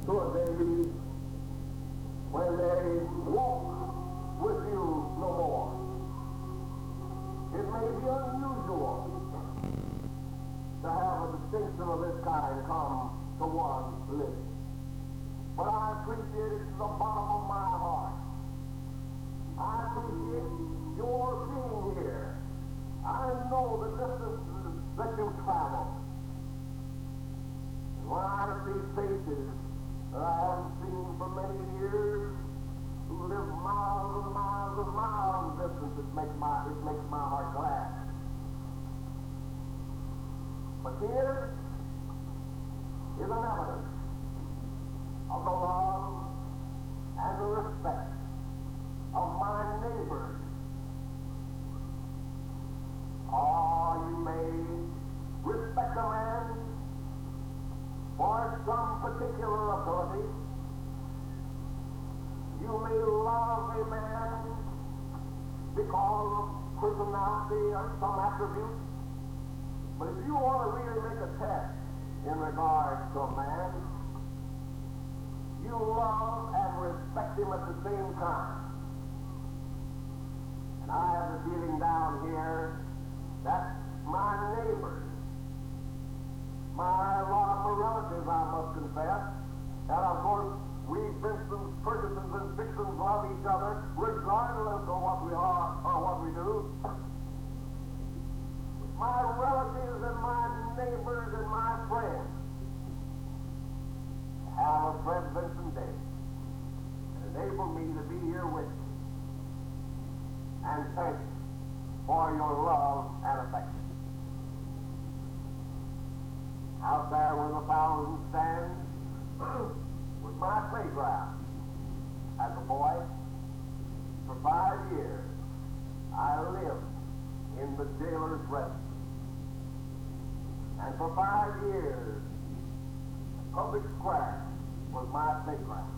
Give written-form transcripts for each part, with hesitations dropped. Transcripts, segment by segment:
to a day when they walk with you no more. It may be unusual to have a distinction of this kind come to one's lips, but I appreciate it to the bottom of my heart. I appreciate your being here. I know the distances that you've traveled. And when I see faces that I haven't seen for many years, who live miles and miles and miles distance, it makes my heart glad. But here is an evidence of the love and the respect of my neighbors. Or you may respect a man for some particular ability. You may love a man because of personality or some attribute. But if you want to really make a test in regard to a man, you love and respect him at the same time. And I have the feeling down here that my neighbors, a lot of my relatives, I must confess, and of course, we Vincents, Fergusons, and Dixons love each other regardless of what we are or what we do. My relatives and my neighbors and my friends have a Fred Vinson Day and enable me to be here with you and thank you for your love and affection. Out there where the fountain stands was my playground. As a boy, for 5 years, I lived in the jailer's residence. And for 5 years, Public Square was my playground.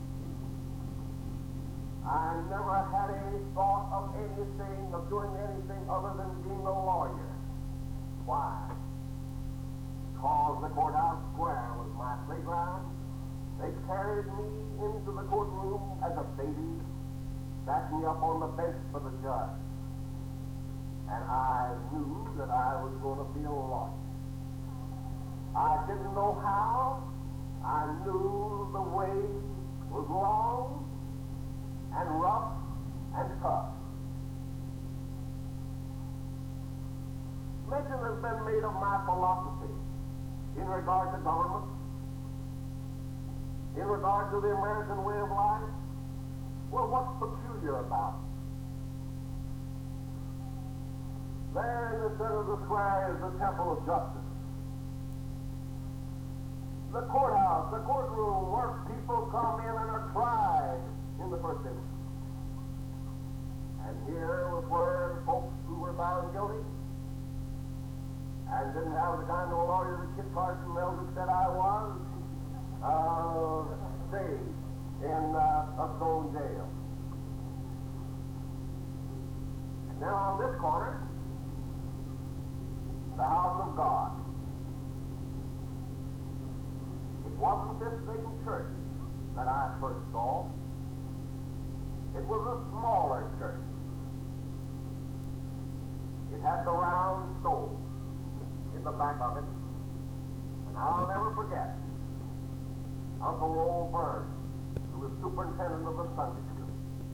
I never had any thought of anything, of doing anything other than being a lawyer. Why? Because the courthouse square was my playground. They carried me into the courtroom as a baby, sat me up on the bench for the judge, and I knew that I was going to be a lawyer. I didn't know how. I knew the way was long and rough and tough. Mention has been made of my philosophy in regard to government, in regard to the American way of life. Well, what's peculiar about it? There in the center of the square is the Temple of Justice. The courthouse, the courtroom, where people come in and are tried in the first instance. And here was where folks who were found guilty and didn't have the kind of lawyer that Kit Carson Eldridge said I was, stayed in a stone jail. And now on this corner, the house of God. It wasn't this same church that I first saw. It was a smaller church. It had the round stove in the back of it. And I'll never forget Uncle Roll Burns, who was superintendent of the Sunday school.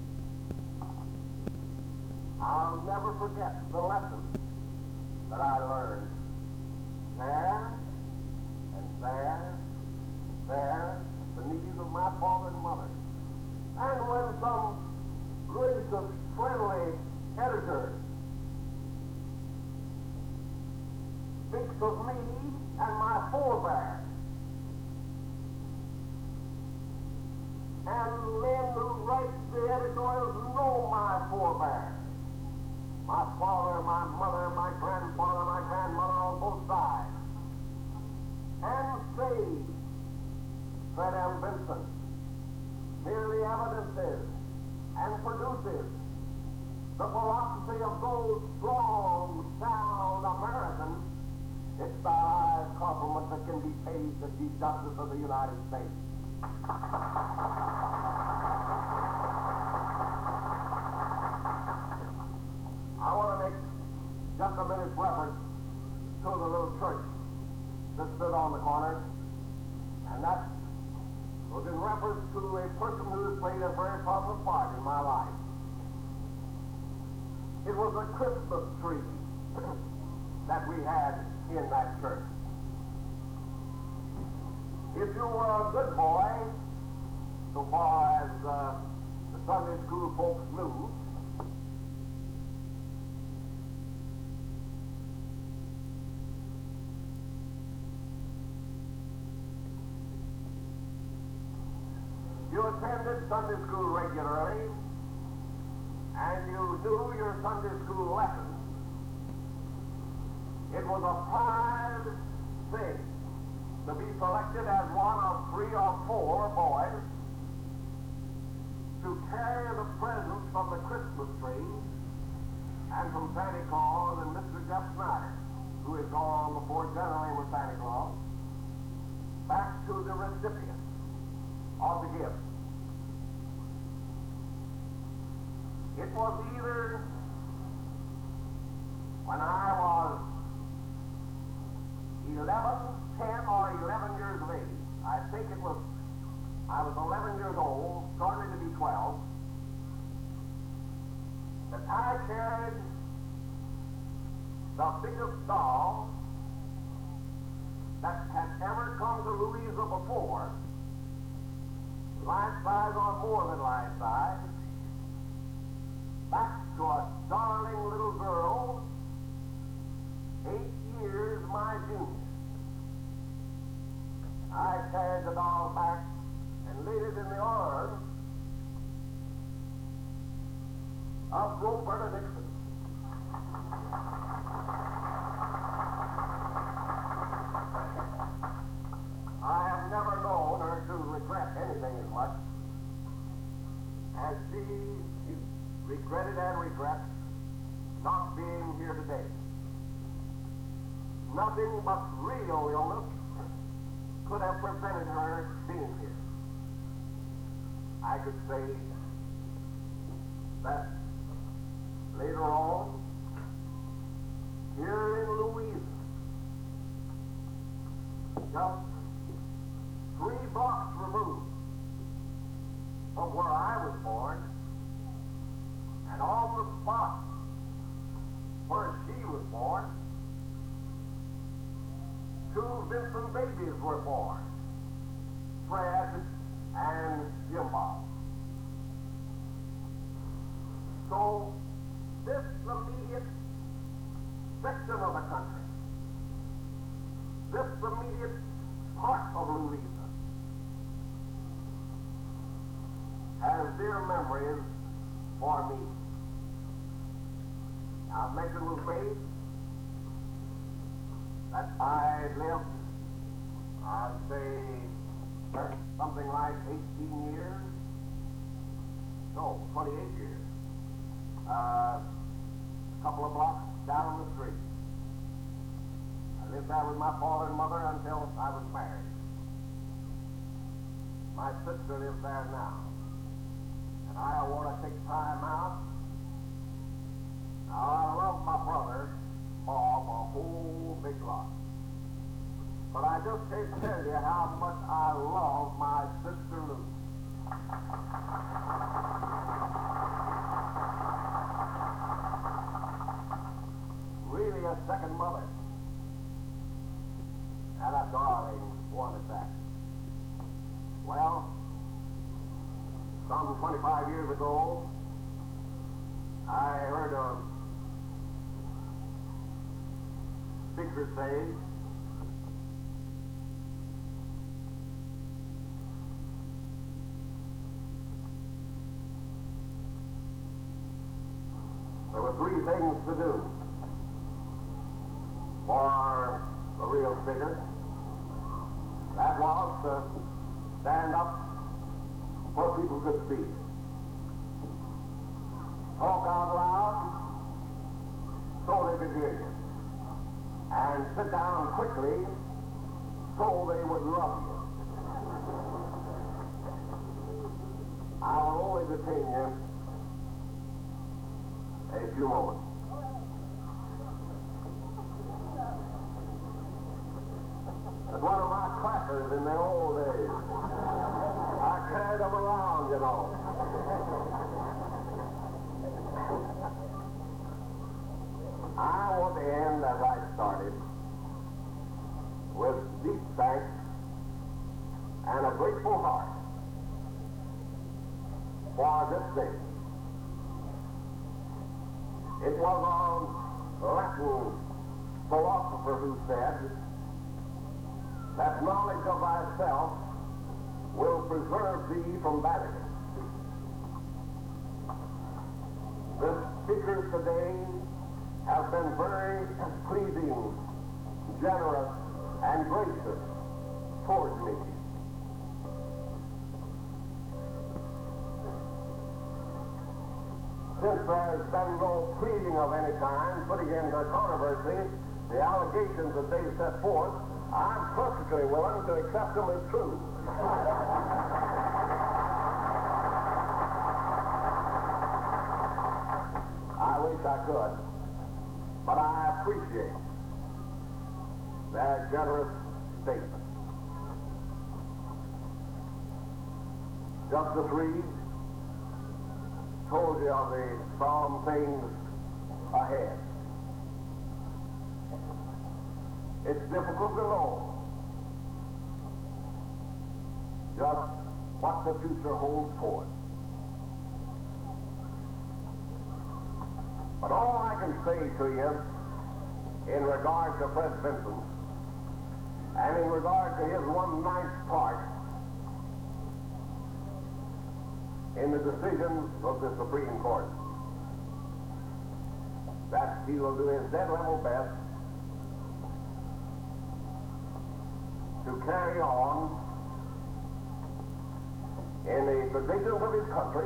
I'll never forget the lesson that I learned there and there, the knees of my father and mother. And when some gracious, friendly editor speaks of me and my forebears, and men who write the editorials know my forebears, my father, my mother, my grandfather, my grandmother on both sides, and say Fred M. Vinson merely evidences and produces the philosophy of those strong, sound Americans. It's the highest compliment that can be paid to the Chief Justice of the United States. I want to make just a minute's reference to the little church that stood on the corner, and that was in reference to a person who has played a very prominent part in my life. It was a Christmas tree that we had in that church. If you were a good boy, so far as the Sunday school folks knew, you attended Sunday school regularly, and you knew your Sunday school lessons. It was a pride thing to be selected as one of 3 or 4 boys to carry the presents from the Christmas tree and from Santa Claus and Mr. Jeff Snyder, who had gone before generally with Santa Claus, back to the recipient of the gift. It was either when I was 11, 10, or 11 years of age. I think I was 11 years old, starting to be 12, that I carried the biggest doll that had ever come to Louisa before, life size or more than life size, back to a darling little girl, 8 years my junior. I carried the doll back and laid it in the arms of Roberta Nixon. I have never known her to regret anything as much as she regretted and regrets not being here today. Nothing but real illness could have prevented her being here. I could say that later on, here in Louisa, just 3 blocks removed from where I was born, and on the spot where she was born, 2 Vincent babies were born, Fred and Jim Bob. So this immediate section of the country, this immediate part of Louisa, has dear memories for me. I've mentioned with faith that I lived, I'd say, something like 18 years, no, 28 years, a couple of blocks down the street. I lived there with my father and mother until I was married. My sister lives there now, and I want to take time out. Now, I love my brother, Bob, a whole big lot. But I just can't tell you how much I love my sister Lou. Really a second mother. And a darling one at that. Well, some 25 years ago, I heard a preacher say, there were 3 things to do for a real figure. That was to stand up where people could see, talk out loud so they could hear you, and sit down quickly so they would love you. detain you a few moments. It's one of my crackers in the old days. I carried them around, you know. I want to end as I started, with deep thanks and a grateful heart for this day. It was a Latin philosopher who said that knowledge of thyself will preserve thee from vanity. The speakers today have been very pleasing, generous, and gracious towards me. Since there's been no pleading of any kind, putting in the controversy, the allegations that they set forth, I'm perfectly willing to accept them as true. I wish I could, but I appreciate their generous statement. Justice Reed told you of the solemn things ahead. It's difficult to know just what the future holds for us. But all I can say to you in regard to Fred Vinson and in regard to his 1/9 part in the decisions of the Supreme Court, that he will do his dead level best to carry on in the traditions of his country,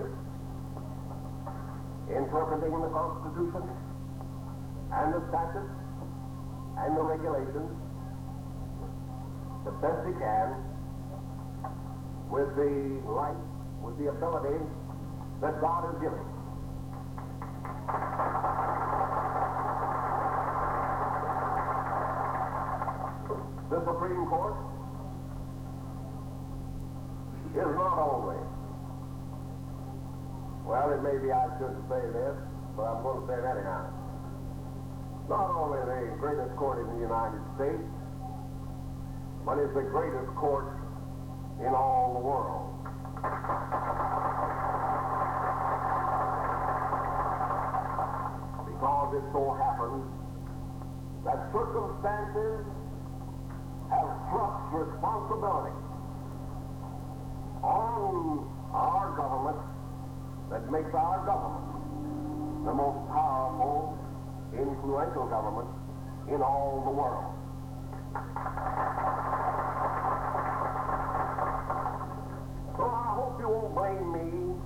interpreting the Constitution and the statutes and the regulations the best he can with the light, with the ability that God has given. The Supreme Court is not only, well, it may be I shouldn't say this, but I'm going to say it anyhow, not only the greatest court in the United States, but it's the greatest court in all the world. Because it so happens that circumstances have thrust responsibility on our government that makes our government the most powerful, influential government in all the world. So I hope you won't blame me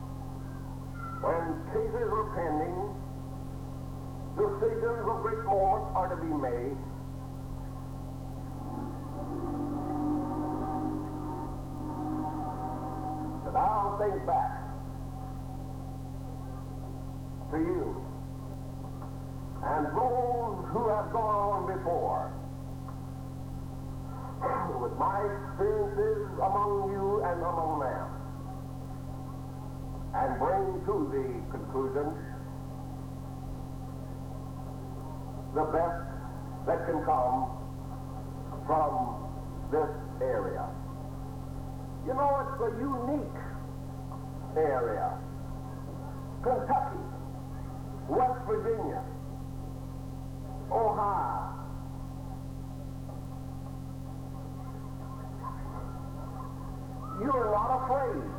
when cases are pending, decisions of great moment are to be made, that I'll think back to you and those who have gone on before with my experiences among you and among them, and bring to the conclusion the best that can come from this area. You know, it's a unique area. Kentucky, West Virginia, Ohio. You're not afraid.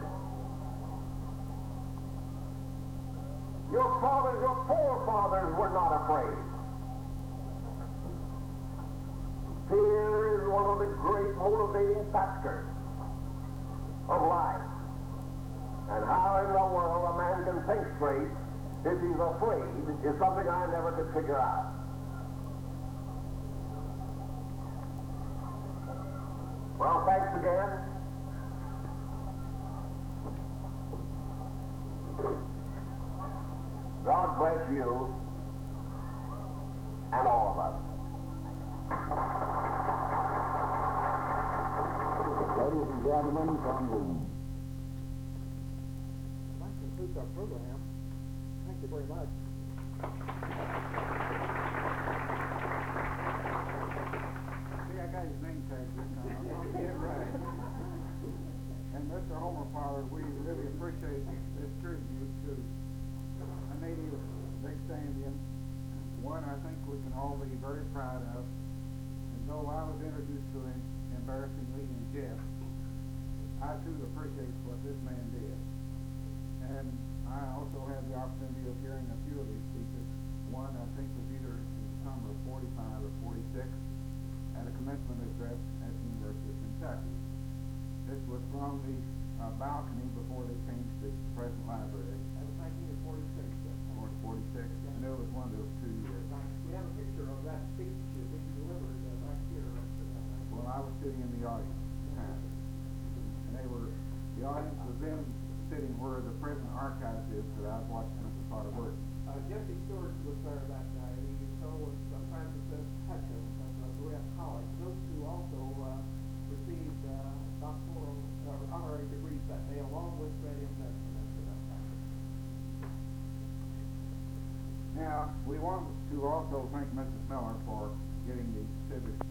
Your fathers, your forefathers were not afraid. Fear is one of the great motivating factors of life. And how in the world a man can think straight if he's afraid is something I never could figure out. Well, thanks again. bless you and all of us. Ladies and gentlemen, from the... That concludes our program. Thank you very much. See, I got his name tag this time. I'm going to get it right. And Mr. Homer Pollard, we really appreciate this tribute to a native Big Sandian, one I think we can all be very proud of. And though I was introduced to him embarrassingly in jest, I too appreciate what this man did. And I also had the opportunity of hearing a few of his speeches. One I think was either in the summer of 45 or 46 at a commencement address at the University of Kentucky. This was from the balcony before they changed the present library. That was 1946. Or 46. I know it was one of those 2 years. We have a picture of that speech being delivered back here. Well, I was sitting in the audience at the time. And the audience was then sitting where the present archives is that I was watching Mr. Potter work. Jesse Stewart was there that day. So was Francis Hutchins of Berea College. Those two also received doctoral honorary degrees that day, along with Freddie and Benson for that time. Now, we want to also thank Mrs. Miller for getting the civic